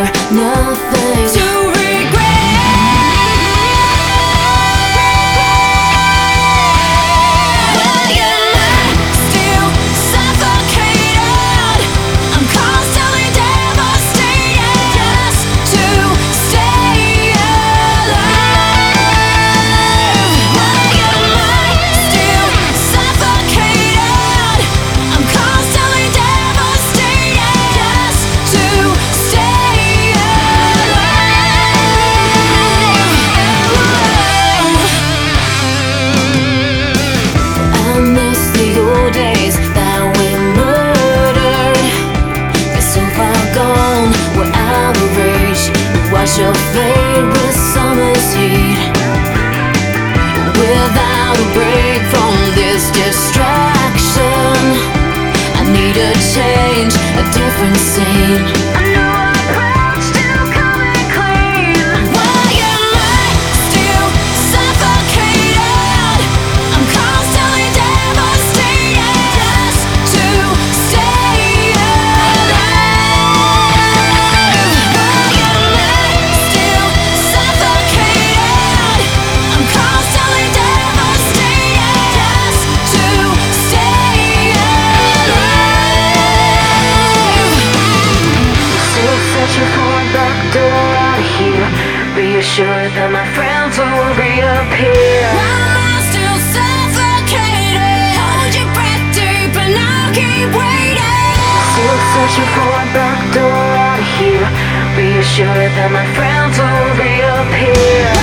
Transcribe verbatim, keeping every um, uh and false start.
nothing to wash your fade with summer's heat. Without a break from this distraction, I need a change, a different scene. I know our path's still coming clean. Why am I still suffocated? I'm constantly devastated just to stay alive. Reassured that my friends will reappear. Why am I still suffocated? Hold your breath deep and I'll keep waiting. Still searching for a back door out of here. Reassured that my friends will reappear.